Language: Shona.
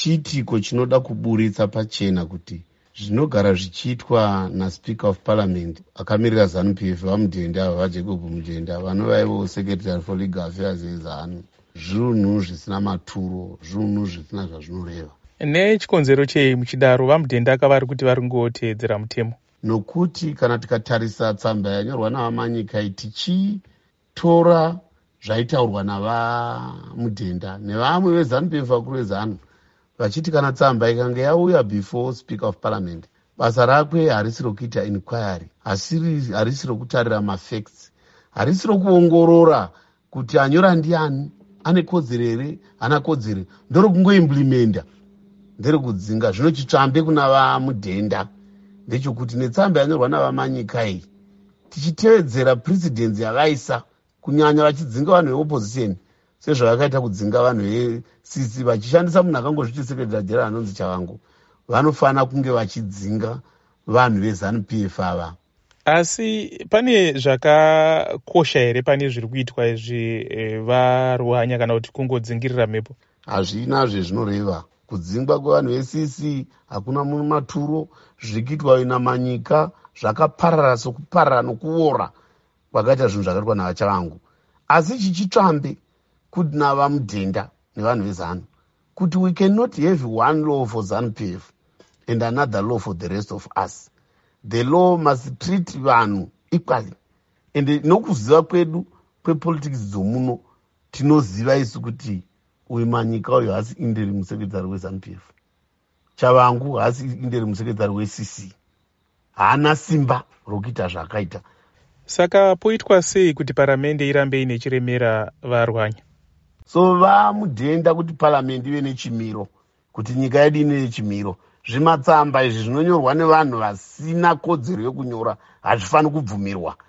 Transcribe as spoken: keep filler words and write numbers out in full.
chiitiko chinoda kuburitsa pachena kuti zvinogara zvichiitwa naSpeaker of Parliament akamirira ZANU-P F vamudhenda vaJacob Mudhenda vanovaivo Secretary for Legal Affairs eZANU zvinhu zvisina maturo, zvinhu zvisina zvazvinoreva. Nechikonzero chei muchidaro vamudhenda akavari kuti vari kungoteedzera mutemo? Nokuti kana tikatarisa tsamba yanyorwa navaManyikai tichitora zvaitaurwa navamudhenda nevamwe veZANU-P F vakuru veZANU vachiti kana tsamba ikanga yauya before Speaker of Parliament basa rakwe harisi rokuita inquiry, harisi rokutarira mafacts, harisi rokuongorora kuti anyora ndiani, ane kodzero here, hana kodzero, ndorokungoimplimenta, nderekudzinga. Zvino chitsvambe kuna vamudhenda ndechekuti netsamba yanyorwa navaManyikai tichitevedzera precedence yakaisa kunyanya vachidzinga vanhu veopposition sezvavakaita kudzinga vanhu veC C vachishandisa munhu akangozviti Secretary General anonzi Chavangu, vanofana kunge vachidzinga vanhu veZANU-P F ava. Asi pane zvakakosha here pane zviri kuitwa izvi varuhanya kana kuti kungodzingirira mhepo? Hazvina zvezvinoreva. Kudzingwa kwevanhu veC C hakuna maturo. Zviri kuitwa naManyika zvakaparara sokuparara nokuora kwakaita zvinhu zvakaitwa navaChavangu. Asi chichitsvambe kuti navamudhenda nevanhu veZANU kuti we cannot have one law for ZANU-P F and another law for the rest of us. The law must treat vanhu equally. And nokuziva kwedu kwepolitics dzomuno tinoziva isu kuti uyu Manyika uyu hasi interim secretary weZANU-P F, Chavangu hasi interim secretary weC C, haana simba rokuita zvakaita. Saka poitwa sei kuti paramende irambe ine chiremera varwanya? So vamudhenda kuti paramende ive nechimiro, kuti nyika yedu ine nechimiro. Zvimatsamba izvi zvinonyorwa nevanhu vasina kodzero yokunyora hazvifaniri kubvumirwa.